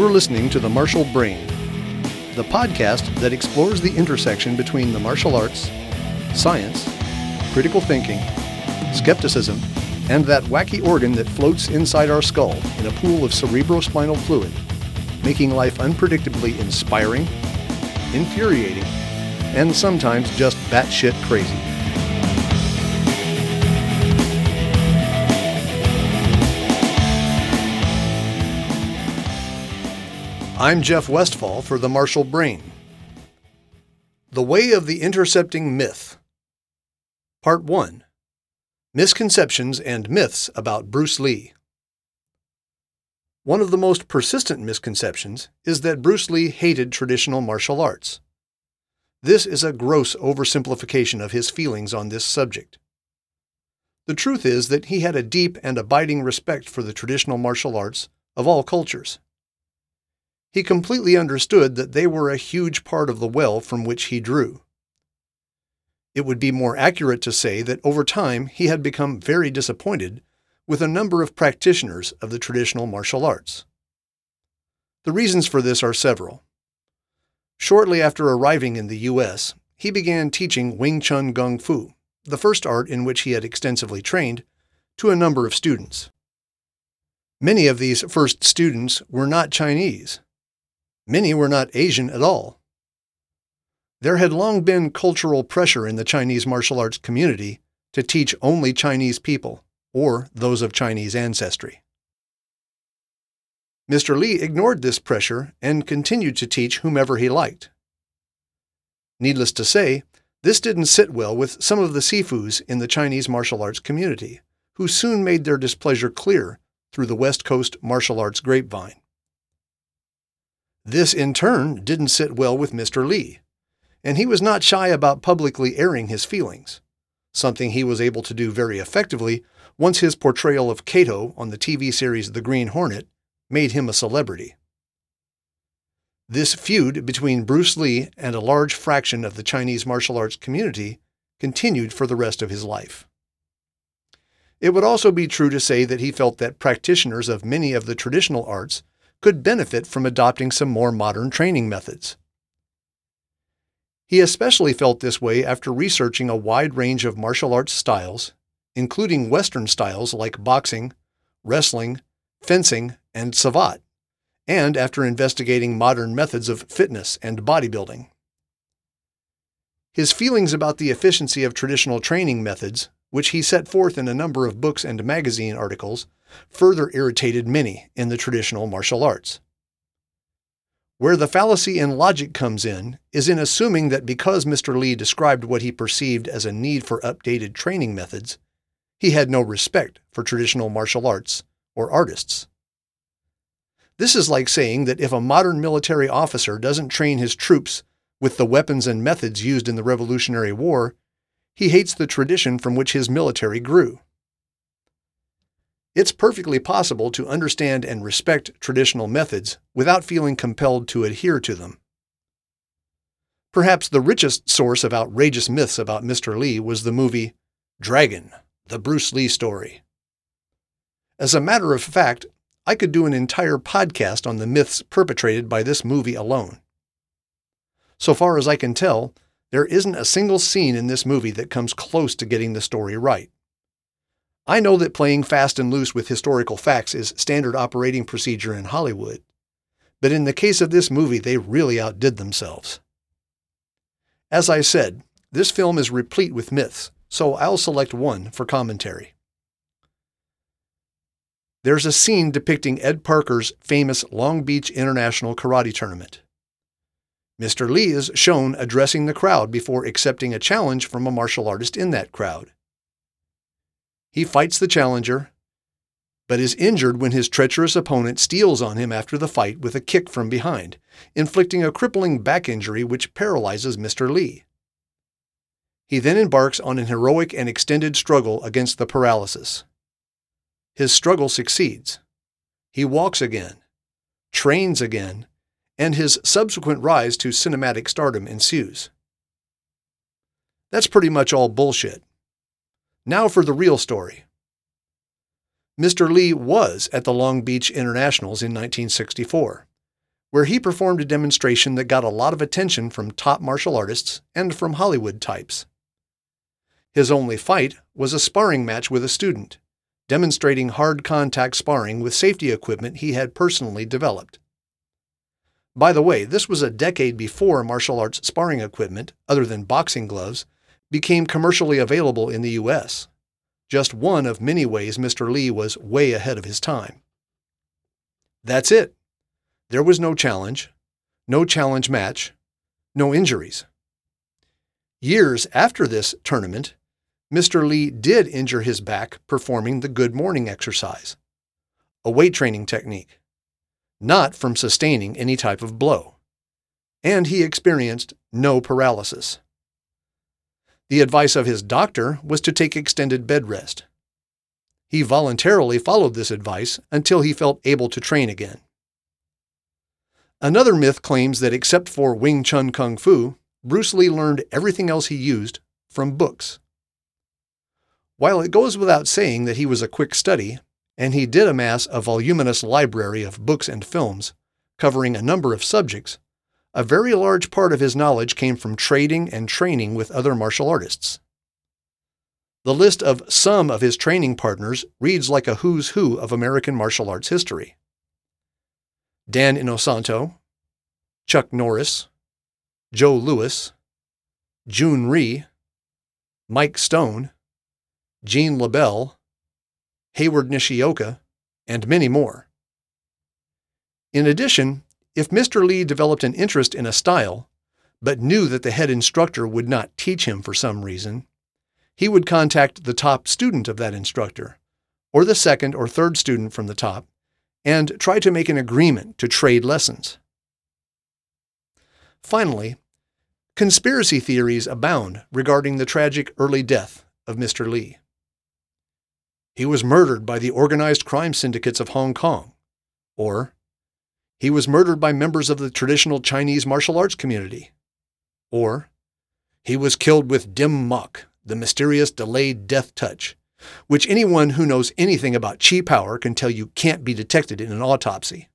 You're listening to The Martial Brain, the podcast that explores the intersection between the martial arts, science, critical thinking, skepticism, and that wacky organ that floats inside our skull in a pool of cerebrospinal fluid, making life unpredictably inspiring, infuriating, and sometimes just batshit crazy. I'm Jeff Westfall for The Martial Brain. The Way of the Intercepting Myth. Part 1. Misconceptions and Myths about Bruce Lee. One of the most persistent misconceptions is that Bruce Lee hated traditional martial arts. This is a gross oversimplification of his feelings on this subject. The truth is that he had a deep and abiding respect for the traditional martial arts of all cultures. He completely understood that they were a huge part of the well from which he drew. It would be more accurate to say that over time he had become very disappointed with a number of practitioners of the traditional martial arts. The reasons for this are several. Shortly after arriving in the U.S., he began teaching Wing Chun Gung Fu, the first art in which he had extensively trained, to a number of students. Many of these first students were not Chinese. Many were not Asian at all. There had long been cultural pressure in the Chinese martial arts community to teach only Chinese people, or those of Chinese ancestry. Mr. Lee ignored this pressure and continued to teach whomever he liked. Needless to say, this didn't sit well with some of the sifus in the Chinese martial arts community, who soon made their displeasure clear through the West Coast martial arts grapevine. This, in turn, didn't sit well with Mr. Lee, and he was not shy about publicly airing his feelings, something he was able to do very effectively once his portrayal of Kato on the TV series The Green Hornet made him a celebrity. This feud between Bruce Lee and a large fraction of the Chinese martial arts community continued for the rest of his life. It would also be true to say that he felt that practitioners of many of the traditional arts could benefit from adopting some more modern training methods. He especially felt this way after researching a wide range of martial arts styles, including Western styles like boxing, wrestling, fencing, and savate, and after investigating modern methods of fitness and bodybuilding. His feelings about the efficiency of traditional training methods, which he set forth in a number of books and magazine articles, further irritated many in the traditional martial arts. Where the fallacy in logic comes in is in assuming that because Mr. Lee described what he perceived as a need for updated training methods, he had no respect for traditional martial arts or artists. This is like saying that if a modern military officer doesn't train his troops with the weapons and methods used in the Revolutionary War, he hates the tradition from which his military grew. It's perfectly possible to understand and respect traditional methods without feeling compelled to adhere to them. Perhaps the richest source of outrageous myths about Mr. Lee was the movie Dragon, the Bruce Lee Story. As a matter of fact, I could do an entire podcast on the myths perpetrated by this movie alone. So far as I can tell, there isn't a single scene in this movie that comes close to getting the story right. I know that playing fast and loose with historical facts is standard operating procedure in Hollywood, but in the case of this movie, they really outdid themselves. As I said, this film is replete with myths, so I'll select one for commentary. There's a scene depicting Ed Parker's famous Long Beach International Karate Tournament. Mr. Lee is shown addressing the crowd before accepting a challenge from a martial artist in that crowd. He fights the challenger, but is injured when his treacherous opponent steals on him after the fight with a kick from behind, inflicting a crippling back injury which paralyzes Mr. Lee. He then embarks on an heroic and extended struggle against the paralysis. His struggle succeeds. He walks again, trains again, and his subsequent rise to cinematic stardom ensues. That's pretty much all bullshit. Now for the real story. Mr. Lee was at the Long Beach Internationals in 1964, where he performed a demonstration that got a lot of attention from top martial artists and from Hollywood types. His only fight was a sparring match with a student, demonstrating hard contact sparring with safety equipment he had personally developed. By the way, this was a decade before martial arts sparring equipment, other than boxing gloves, became commercially available in the U.S. Just one of many ways Mr. Lee was way ahead of his time. That's it. There was no challenge match, no injuries. Years after this tournament, Mr. Lee did injure his back performing the good morning exercise, a weight training technique, not from sustaining any type of blow, and he experienced no paralysis. The advice of his doctor was to take extended bed rest. He voluntarily followed this advice until he felt able to train again. Another myth claims that except for Wing Chun Kung Fu, Bruce Lee learned everything else he used from books. While it goes without saying that he was a quick study, and he did amass a voluminous library of books and films covering a number of subjects, a very large part of his knowledge came from trading and training with other martial artists. The list of some of his training partners reads like a who's who of American martial arts history. Dan Inosanto, Chuck Norris, Joe Louis, Jun Rhee, Mike Stone, Gene LaBelle, Hayward Nishioka, and many more. In addition, if Mr. Lee developed an interest in a style, but knew that the head instructor would not teach him for some reason, he would contact the top student of that instructor, or the second or third student from the top, and try to make an agreement to trade lessons. Finally, conspiracy theories abound regarding the tragic early death of Mr. Lee. He was murdered by the organized crime syndicates of Hong Kong, or he was murdered by members of the traditional Chinese martial arts community, or he was killed with dim mok, the mysterious delayed death touch, which anyone who knows anything about chi power can tell you can't be detected in an autopsy.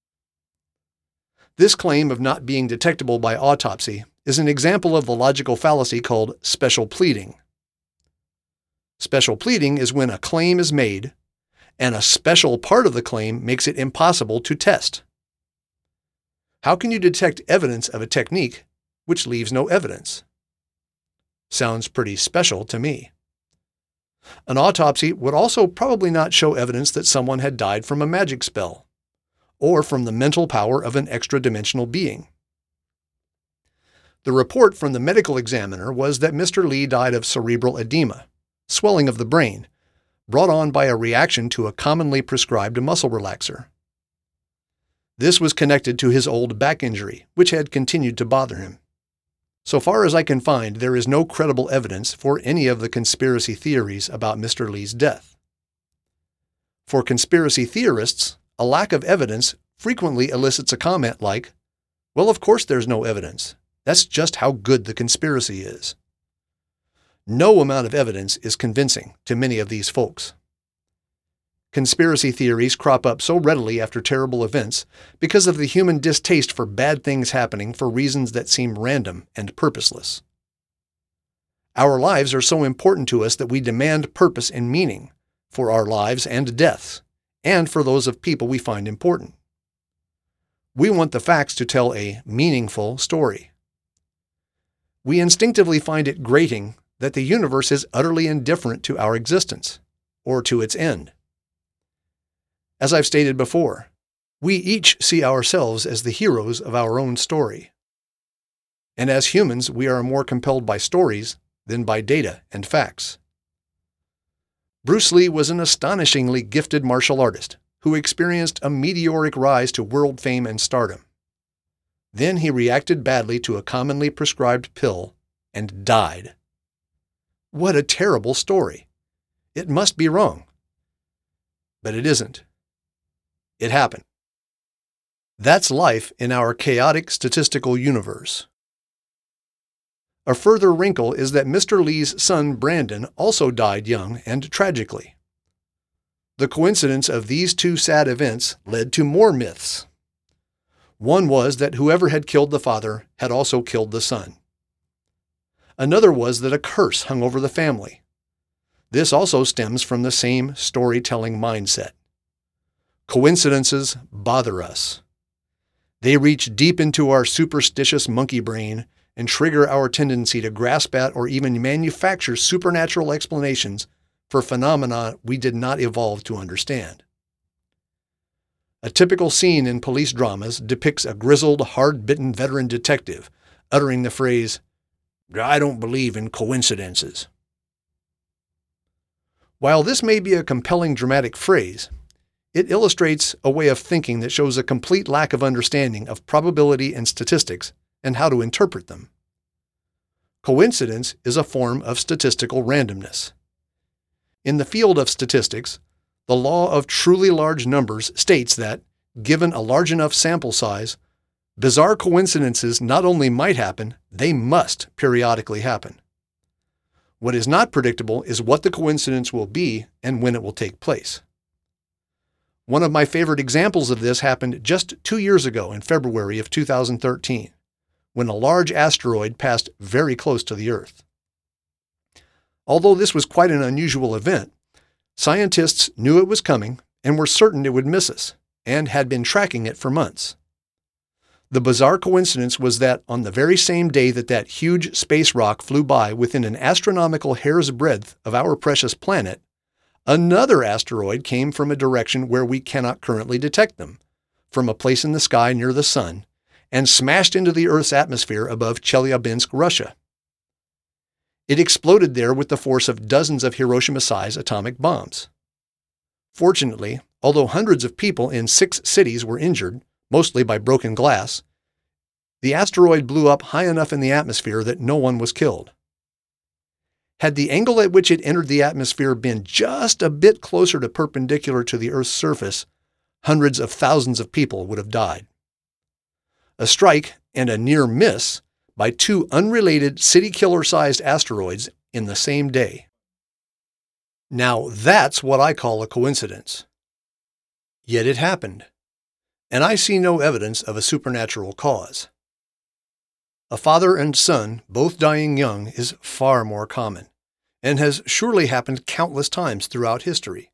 This claim of not being detectable by autopsy is an example of the logical fallacy called special pleading. Special pleading is when a claim is made, and a special part of the claim makes it impossible to test. How can you detect evidence of a technique which leaves no evidence? Sounds pretty special to me. An autopsy would also probably not show evidence that someone had died from a magic spell, or from the mental power of an extra-dimensional being. The report from the medical examiner was that Mr. Lee died of cerebral edema, swelling of the brain, brought on by a reaction to a commonly prescribed muscle relaxer. This was connected to his old back injury, which had continued to bother him. So far as I can find, there is no credible evidence for any of the conspiracy theories about Mr. Lee's death. For conspiracy theorists, a lack of evidence frequently elicits a comment like, "Well, of course there's no evidence. That's just how good the conspiracy is." No amount of evidence is convincing to many of these folks. Conspiracy theories crop up so readily after terrible events because of the human distaste for bad things happening for reasons that seem random and purposeless. Our lives are so important to us that we demand purpose and meaning for our lives and deaths, and for those of people we find important. We want the facts to tell a meaningful story. We instinctively find it grating that the universe is utterly indifferent to our existence, or to its end. As I've stated before, we each see ourselves as the heroes of our own story. And as humans, we are more compelled by stories than by data and facts. Bruce Lee was an astonishingly gifted martial artist who experienced a meteoric rise to world fame and stardom. Then he reacted badly to a commonly prescribed pill and died. What a terrible story. It must be wrong. But it isn't. It happened. That's life in our chaotic statistical universe. A further wrinkle is that Mr. Lee's son Brandon also died young and tragically. The coincidence of these two sad events led to more myths. One was that whoever had killed the father had also killed the son. Another was that a curse hung over the family. This also stems from the same storytelling mindset. Coincidences bother us. They reach deep into our superstitious monkey brain and trigger our tendency to grasp at or even manufacture supernatural explanations for phenomena we did not evolve to understand. A typical scene in police dramas depicts a grizzled, hard-bitten veteran detective uttering the phrase, "I don't believe in coincidences." While this may be a compelling dramatic phrase, it illustrates a way of thinking that shows a complete lack of understanding of probability and statistics and how to interpret them. Coincidence is a form of statistical randomness. In the field of statistics, the law of truly large numbers states that, given a large enough sample size, bizarre coincidences not only might happen, they must periodically happen. What is not predictable is what the coincidence will be and when it will take place. One of my favorite examples of this happened just 2 years ago in February of 2013, when a large asteroid passed very close to the Earth. Although this was quite an unusual event, scientists knew it was coming and were certain it would miss us, and had been tracking it for months. The bizarre coincidence was that on the very same day that huge space rock flew by within an astronomical hair's breadth of our precious planet, another asteroid came from a direction where we cannot currently detect them, from a place in the sky near the Sun, and smashed into the Earth's atmosphere above Chelyabinsk, Russia. It exploded there with the force of dozens of Hiroshima-sized atomic bombs. Fortunately, although hundreds of people in 6 cities were injured, mostly by broken glass, the asteroid blew up high enough in the atmosphere that no one was killed. Had the angle at which it entered the atmosphere been just a bit closer to perpendicular to the Earth's surface, hundreds of thousands of people would have died. A strike and a near miss by 2 unrelated city-killer-sized asteroids in the same day. Now that's what I call a coincidence. Yet it happened, and I see no evidence of a supernatural cause. A father and son both dying young is far more common, and has surely happened countless times throughout history.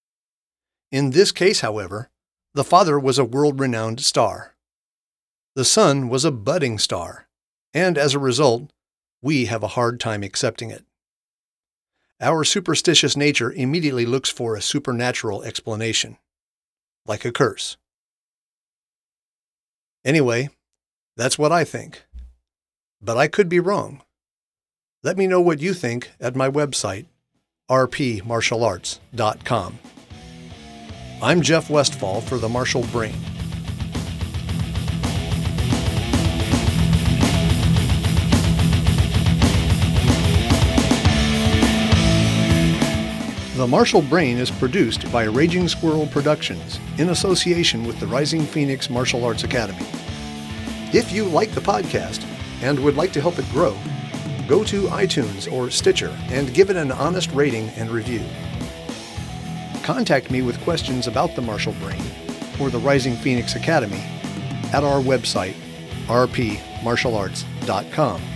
In this case, however, the father was a world-renowned star. The son was a budding star, and as a result, we have a hard time accepting it. Our superstitious nature immediately looks for a supernatural explanation, like a curse. Anyway, that's what I think. But I could be wrong. Let me know what you think at my website, rpmartialarts.com. I'm Jeff Westfall for the Martial Brain. The Martial Brain is produced by Raging Squirrel Productions in association with the Rising Phoenix Martial Arts Academy. If you like the podcast and would like to help it grow, go to iTunes or Stitcher and give it an honest rating and review. Contact me with questions about the Martial Brain or the Rising Phoenix Academy at our website, rpmartialarts.com.